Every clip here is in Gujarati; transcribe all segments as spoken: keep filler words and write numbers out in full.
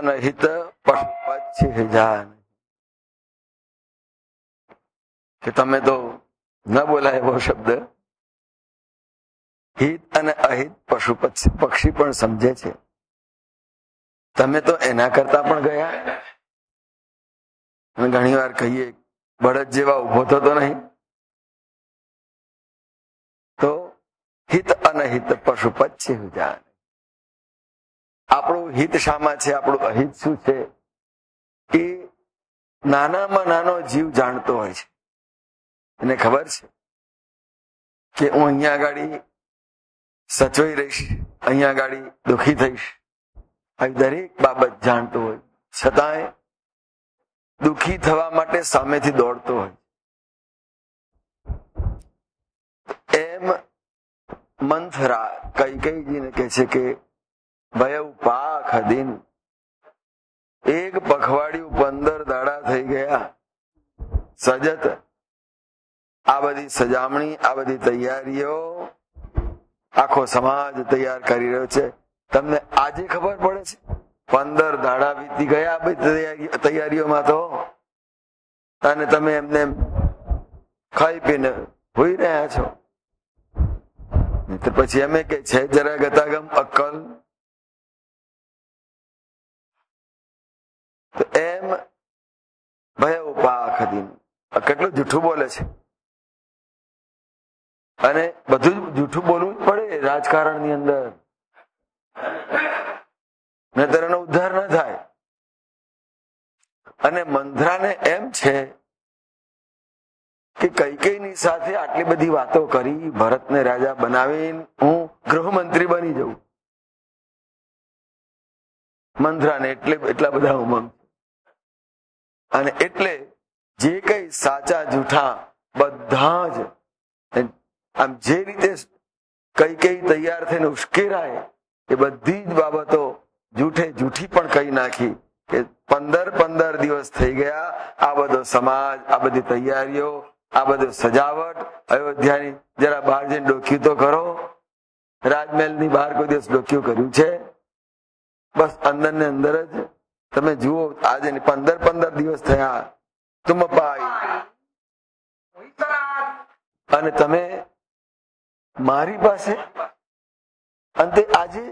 અનહિત પશુપચ્છી જાન. કે તમે તો ન બોલાય એવો શબ્દ. હિત અને અહિત પશુ પક્ષી પણ સમજે છે. તમે તો એના કરતા પણ ગયા. અને ઘણી વાર કહીએ બળદ જેવા ઉભો થતો નહીં. તો હિત અનહિત પશુપચ્છી જાન. આપણું હિત શામાં છે, આપણું અહિત શું છે, એ નાનામાં નાનો જીવ જાણતો હોય છે. એને ખબર છે કે હું અહીંયા આગળ સચવાઈ રહીશ, અહીંયા આગળ દુઃખી થઈશ. આવી દરેક બાબત જાણતો હોય, છતાંય દુઃખી થવા માટે સામેથી દોડતો હોય. એમ મંથરા કૈકેયીજીને કહે છે કે ભય પાખ દિન, એક પખવાડિયું પંદર દાડા થઈ ગયા. સજત આ બધી સજામણી, આ બધી તૈયારીઓ આખો સમાજ તૈયાર કરી રહ્યો છે. તમને આજે ખબર પડે છે? પંદર દાડા વીતી ગયા બધી તૈયારીઓમાં તો, અને તમે એમને ખાઈ પીને હોઈ રહ્યા છો. પછી એમ કે છે જરા ગતાગમ અક્કલ. તો એમ ભય ઉપાખ દિન, કેટલું જૂઠું બોલે છે. અને બધું જ જૂઠું બોલવું જ પડે રાજકારણની અંદર, નહીતર એનો ઉદ્ધાર ન થાય. અને મંથરાને એમ છે કે કૈકેયીની સાથે આટલી બધી વાતો કરી, ભરતને રાજા બનાવીને હું ગૃહમંત્રી બની જઉં. મંથરાને એટલે એટલા બધા ઉમંગ. અને એટલે જે કઈ સાચા જૂઠા બધા જ આમ જે રીતે કઈ કઈ તૈયાર થઈને ઉશ્કેરાય, એ બધી જ બાબતો જૂઠે જૂઠી પણ કહી નાખી. કે પંદર પંદર દિવસ થઈ ગયા, આ બધો સમાજ, આ બધી તૈયારીઓ, આ બધું સજાવટ, અયોધ્યાની જરા બહાર જઈને ડોક્યું તો કરો. રાજમહેલની બહાર કોઈ દિવસ ડોક્યું કર્યું છે? બસ અંદર ને અંદર જ તમે જુઓ. આજે પંદર પંદર દિવસ થયા તુમ પાઈ, અને તમે મારી પાસે. અંતે આજે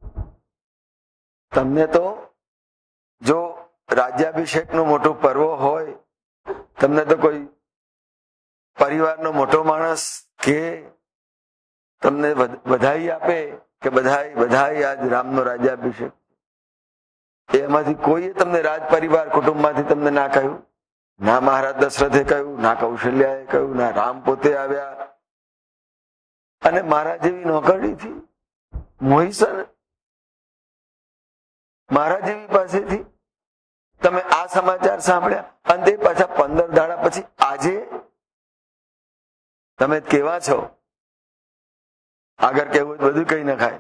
તમને તો જો રાજ્યાભિષેક નું મોટું પર્વ હોય, તમને તો કોઈ પરિવારનો મોટો માણસ કે તમને બધાઈ આપે કે બધાઈ બધાઈ આજ રામનો રાજ્યાભિષેક, એમાંથી કોઈએ તમને રાજ પરિવાર કુટુંબમાંથી તમને ના કહ્યું. ના મહારાજ દશરથે કહ્યું, ના કૌશલ્યાએ કહ્યું, ના રામ પોતે આવ્યા. અને મારા જેવી નોકરડીથી મોહિસર, મારા જેવી પાસેથી તમે આ સમાચાર સાંભળ્યા. અને તે પાછા પંદર દાડા પછી આજે તમે કેવા છો? આગળ કેવું બધું કઈ નખાય.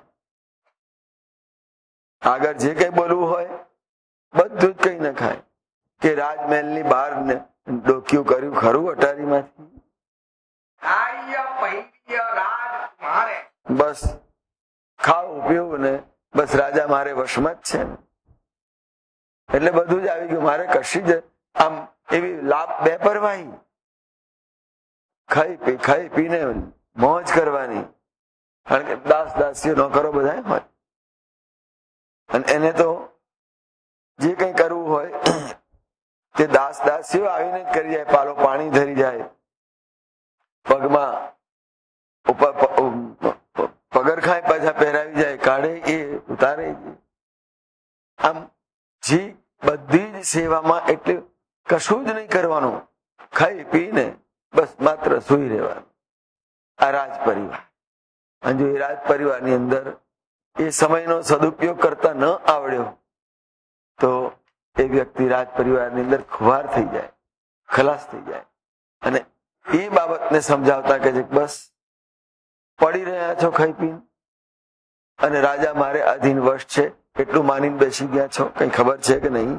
આગળ જે કઈ બોલવું હોય બધું જ કઈ નખાય. કે રાજમહેલની બહાર ને ડોક્યું કર્યું ખરું અટારીમાંથી? બસ ખાવું પીવું ને બસ રાજા મારે વશમાં જ છે ને, એટલે બધું જ આવી ગયું. મારે કશી જ આમ એવી લાભ બેપરવાહી, ખાઈ પી ખાઈ પીને મોજ કરવાની. કારણ કે દાસ દાસીઓ નોકરો બધા હોય, અને એને તો જે કઈ કરવું હોય તે દાસ દાસીઓ આવીને જ કરી જાય. પાલો પાણી ધરી જાય, પગમાં પગરખાય પાછા પહેરાવી જાય, કાઢે એ ઉતારે. આમ જી બધી જ સેવામાં, એટલે કશું જ નહીં કરવાનું, ખાઈ પીને બસ માત્ર સુઈ રહેવાનું. આ રાજ પરિવાર. અને જો એ રાજ પરિવારની અંદર એ સમયનો સદુપયોગ કરતા ન આવડ્યો તો એ વ્યક્તિ રાજ પરિવારની અંદર ખુવાર થઈ જાય, ખલાસ થઈ જાય. અને એ બાબતને સમજાવતા કે બસ પડી રહ્યા છો ખાઈ પીને, અને રાજા મારે આધીન વશ છે એટલું માનીને બેસી ગયા છો. કઈ ખબર છે કે નહીં?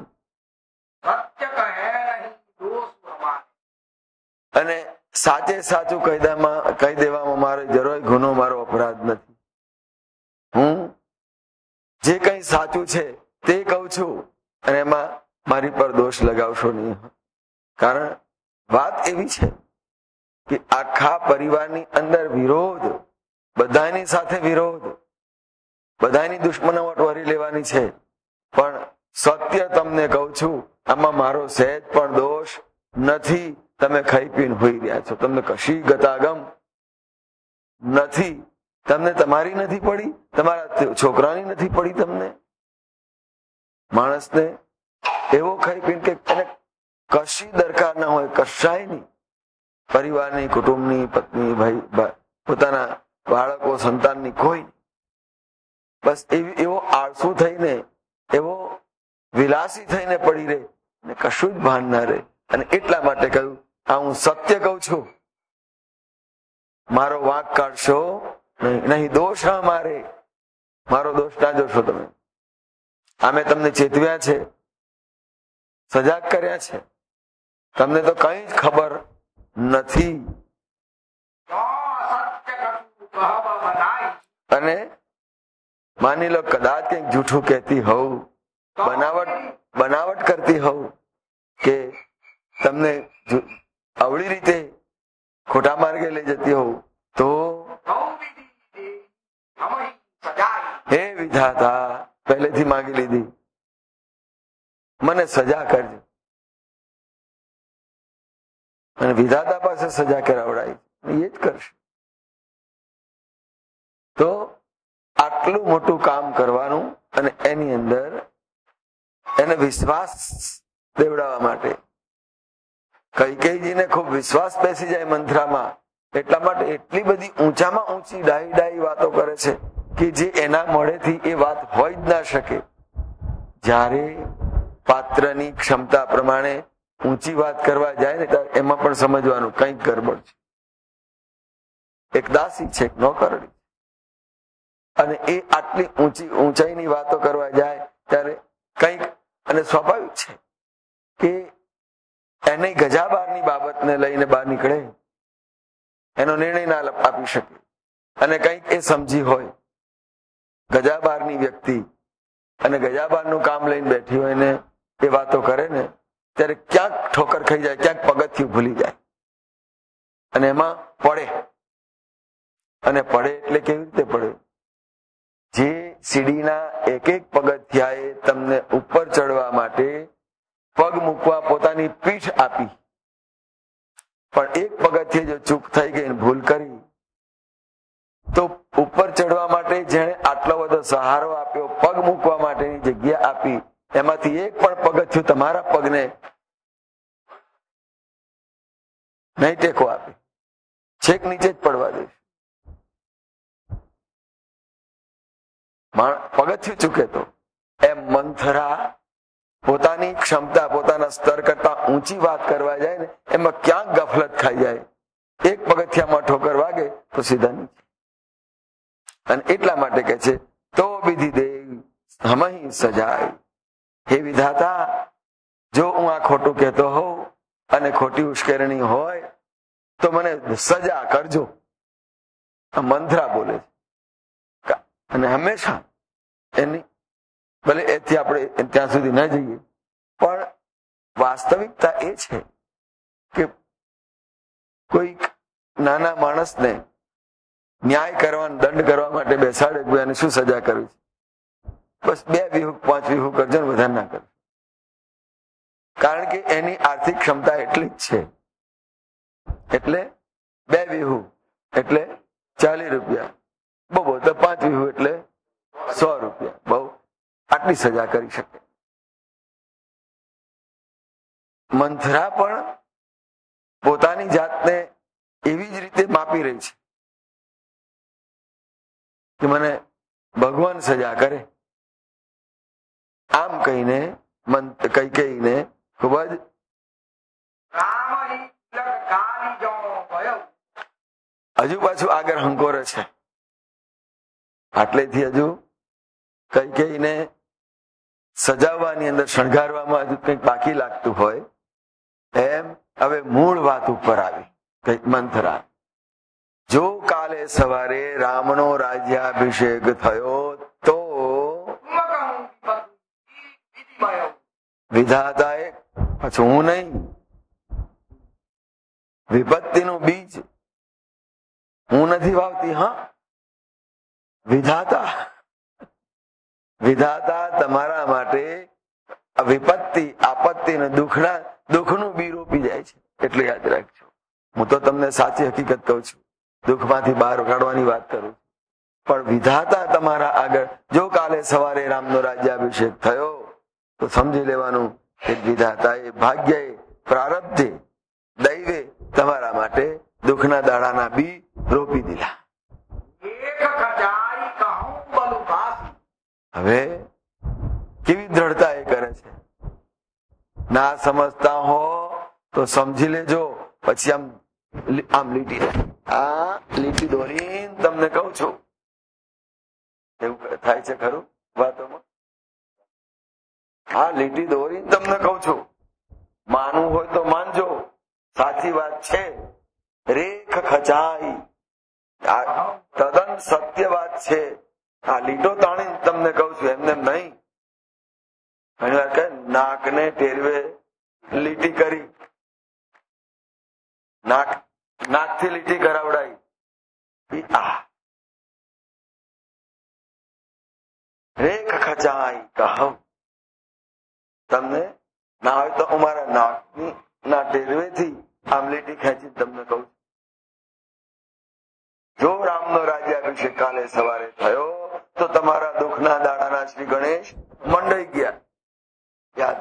અને સાચે સાચું કહી દેવામાં કહી દેવામાં મારો જરાય ગુનો, મારો અપરાધ નથી. હું જે કઈ સાચું છે તે કહું છું, અને એમાં મારી પર દોષ લગાવશો નહીં. કારણ વાત એવી છે કે આખા પરિવારની અંદર વિરોધ, બધાની સાથે વિરોધ, બધાની દુશ્મનાવટ વરી લેવાની છે. પણ સત્ય તમને કહું છું, આમાં મારો સહેજ પણ દોષ નથી. તમે ખાઈ પીને હોઈ રહ્યા છો, તમને કશી ગતાગમ નથી. તમને તમારી નથી પડી, તમારા છોકરાની નથી પડી. તમને માણસને એવો ખાઈ પીને કે એને કશી દરકાર ના હોય, કશાય નહીં. પરિવારની, કુટુંબની, પત્ની, ભાઈ, પોતાના બાળકો, સંતાનની કોઈ, બસ એવી એવો આળસુ થઈને, એવો વિલાસી થઈને પડી રહે ને કશું જ ભાન ના રહે. અને એટલા માટે કહ્યું, આ હું સત્ય કહું છું, મારો વાંક કાઢશો નહીં, નહીં દોષ મારે, મારો દોષ ના જોશો તમે. અમે તમને ચેતવ્યા છે, સજાગ કર્યા છે, તમને તો કઈ જ ખબર નથી. અને માની લો કદાચ કંઈક જૂઠું કહેતી હોઉં, બનાવટ બનાવટ કરતી હોઉં, કે તમને અવળી રીતે ખોટા માર્ગે લઈ જતી હોઉં, તો હે વિધાતા, પહેલેથી માંગી લીધી, મને સજા કરજો. અને વિધાતા પાસે સજા કરાવડાય, એ જ કરશે. તો આટલું મોટું કામ કરવાનું, અને એની અંદર એને વિશ્વાસ દેવડાવવા માટે કૈકેયીજીને ખૂબ વિશ્વાસ બેસી જાય મંથરામાં. એટલા માટે એટલી બધી ઊંચામાં ઊંચી ડાહી ડાહી વાતો કરે છે કે જે એના મોઢેથી એ વાત હોય જ ના શકે. જ્યારે પાત્રની ક્ષમતા પ્રમાણે ઊંચી વાત કરવા જાય ને ત્યારે એમાં પણ સમજવાનું કંઈક ગરબડ છે. એક દાસી છે, એક નોકરણી, અને એ આટલી ઊંચી ઊંચાઈની વાતો કરવા જાય ત્યારે કંઈક, અને સ્વાભાવિક છે કે એને ગજાબારની બાબતને લઈને બહાર નીકળે, એનો નિર્ણય ના આપી શકે. અને કંઈક એ સમજી હોય, ગજાબારની વ્યક્તિ, અને ગજાબારનું કામ લઈને બેઠી હોય ને એ વાતો કરે ને ત્યારે ક્યાંક ઠોકર ખાઈ જાય, ક્યાંક પગથિયું ભૂલી જાય, અને એમાં પડે. અને પડે એટલે કેવી રીતે પડે? જે સીડીના એક એક પગથિયાએ તમને ઉપર ચડવા માટે પગ મૂકવા પોતાની પીઠ આપી, પણ એક પગથિયે જો ચૂક થઈ ગઈ, ભૂલ કરી, તો ઉપર ચડવા માટે જેણે આટલો બધો સહારો આપ્યો, પગ મૂકવા માટેની જગ્યા આપી, એમાંથી એક પણ પગથિયું તમારા પગને નહીં ટેકો આપે, છેક નીચે જ પડવા દે. પગથિયું ચૂકે તો એમ મંથરા પોતાની ક્ષમતા, પોતાના સ્તર કરતા ઊંચી વાત કરવા જાય ને એમાં ક્યાંક ગફલત ખાઈ જાય, એક પગથિયામાં ઠોકર વાગે તો સીધા નીચે. અને એટલા માટે કહે છે, તો વિધિ દેવ હમહી સજાય. હે વિધાતા, જો હું આ ખોટું કહેતો હોઉં અને ખોટી ઉશ્કેરણી હોય તો મને સજા કરજો. આ મંથરા બોલે છે. અને હંમેશા એની, ભલે એથી આપણે ત્યાં સુધી ન જઈએ, પણ વાસ્તવિકતા એ છે કે કોઈ નાના માણસને ન્યાય કરવા, દંડ કરવા માટે બેસાડે, એને શું સજા કરવી છે? બસ બે વિહુક, પાંચ વિહુક કરજો ને, વધારે ના કરજો. કારણ કે એની આર્થિક ક્ષમતા એટલી જ છે. એટલે બે વિહુ એટલે ચાલીસ રૂપિયા, બહુ બહુ તો પાંચ વિહુ એટલે સો રૂપિયા, બહુ આટલી સજા કરી શકે. મંથરા પણ પોતાની જાતને એવી જ રીતે માપી રહી છે કે મને ભગવાન સજા કરે. આમ કહીને કૈકેયીને ખૂબ જ હજુ પાછું આગળ હંકોરે છે. આટલેથી હજુ કૈકેયીને સજાવવાની અંદર, શણગારવામાં હજુ કંઈક બાકી લાગતું હોય એમ હવે મૂળ વાત ઉપર આવી. કંઈક મંથરા, જો કાલે સવારે રામનો રાજ્યાભિષેક થયો તો વિધાતા એક, પછી હું નહીં. વિપત્તિનું બીજ હું નથી વાવતી. હા, વિધાતા વિધાતા તમારા માટે વિપત્તિ, આપત્તિ અને દુઃખના દુઃખનું બી રોપી જાય છે. એટલે યાદ રાખજો. હું તો તમને સાચી હકીકત કહું છું, દુઃખમાંથી બહાર કાઢવાની વાત કરું. પણ વિધાતા તમારા આગળ, જો કાલે સવારે રામનો રાજ્યાભિષેક થયો તો સમજી લેવાનું કે વિધાતાએ, ભાગ્યએ, પ્રારબ્ધે, દૈવે તમારા માટે દુઃખના દાડાના બી રોપી દીધા. હવે કેવી દ્રઢતા એ કરે છે. ના સમજતા હો તો સમજી લેજો. પછી આમ આમ લીટી આ લીટી દોરી તમને કહું છું. એવું થાય છે ખરું વાતોમાં? આ લીટી દોરી તમને કહું છું. માનવું હોય તો માનજો, સાચી વાત છે. રેખ ખચાઈ, તદ્દન સત્ય વાત છે. આ લીટો તાણી તમને કહું છું, એમને નહીં. ઘણી વાર કહે નાકને ટેરવે લીટી કરી, નાક નાકથી લીટી કરાવડાઈ. આ રેખ ખચાઈ કહું તમને ના હોય તો અમારા નાકની ના ટેરવેથી આમ લીટી ખેંચી તમને કહું છું. જો રામનો રાજ્યાભિષેક કાલે સવારે થયો તો તમારા દુઃખના દાડાના શ્રી ગણેશ મંડાઈ ગયા. યાદ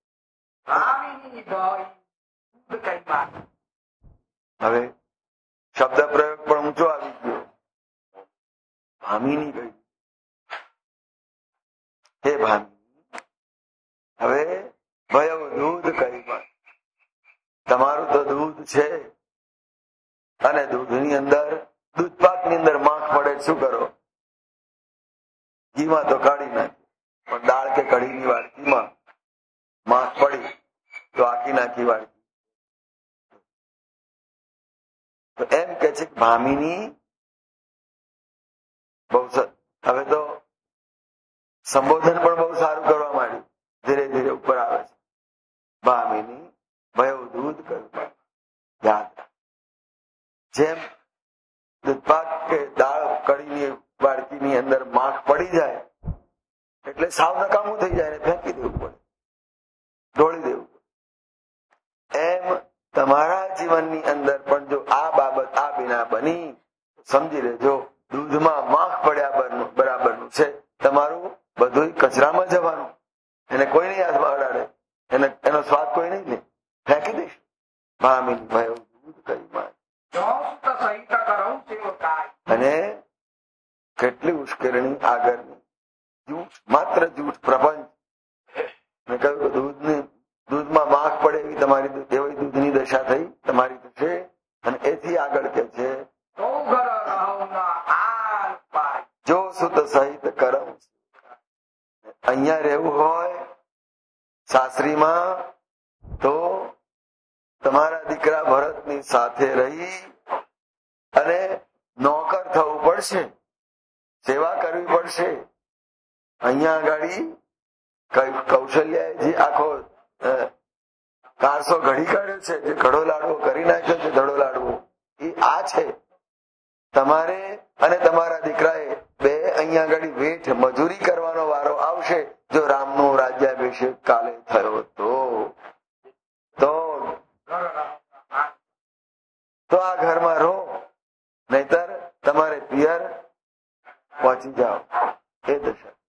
રાખ. હવે શબ્દ પ્રયોગ પણ ઊંચો આવી ગયો. ભામીની ગઈ. હે ભામી, હવે ભય દૂધ કઈ પણ તમારું તો દૂધ છે, અને દૂધની અંદર, દૂધપાકની અંદર માખ પડે, શું કરો? ઘીમાં તો કાઢી નાખી, પણ દાળ કે કઢીની વાડકીમાં માખ પડી તો આખી નાખી વાડકી. તો એમ કે છે કે ભામીની બહુ, હવે તો સંબોધન પણ બહુ સારું કરવા માંડ્યું, ધીરે ધીરે ઉપર આવે છે. ભામીની ભયો દૂધ કહ્યું. યાદ જેમ દૂધપાક કે દાળ કઢીની વાડકીની અંદર માખ પડી જાય એટલે સાવ નકામું થઈ જાય, ફેંકી દેવું પડે, ઢોળી દેવું પડે. એમ તમારા જીવનની અંદર પણ જો આ બાબત આ વિના બની, સમજી લેજો દૂધમાં માખ પડ્યા બરાબરનું છે. તમારું બધું કચરામાં જવાનું. એને કોઈ નહીં હાથમાં અડાડે, એને એનો સ્વાદ કોઈ નહીં લે, ફેંકી દઈશ. ભામીની ભયો દૂધ કરી માં. અને કેટલી ઉશ્કેરણી આગળની. જૂઠ, માત્ર જૂઠ, પ્રપંચ. મેં કહ્યું કે દૂધની દૂધમાં માખ પડે એવી તમારી એવી દૂધની દશા થઈ તમારી છે. અને એથી આગળ કે છે જો સુત સહિત કરમ. અહીંયા રહેવું હોય સાસરીમાં તો તમારા દીકરા ભરતની સાથે રહી અને નોકર થવું પડશે, સેવા કરવી પડશે. અહીંયા આગળ કૌશલ્યાએ જે આખો કારસો ઘડી કાઢ્યો છે, જે ઘડો લાડવો કરી નાખ્યો છે, ધડો લાડવો, એ આ છે. તમારે અને તમારા દીકરાએ બે અહીંયા આગળ વેઠ મજૂરી કરવાનો વારો આવશે જો રામનો રાજ્યાભિષેક કાલે થયો તો તો તો આ ઘરમાં રહો, નહીતર તમારે પિયર પહોંચી જાઓ. એ દશા.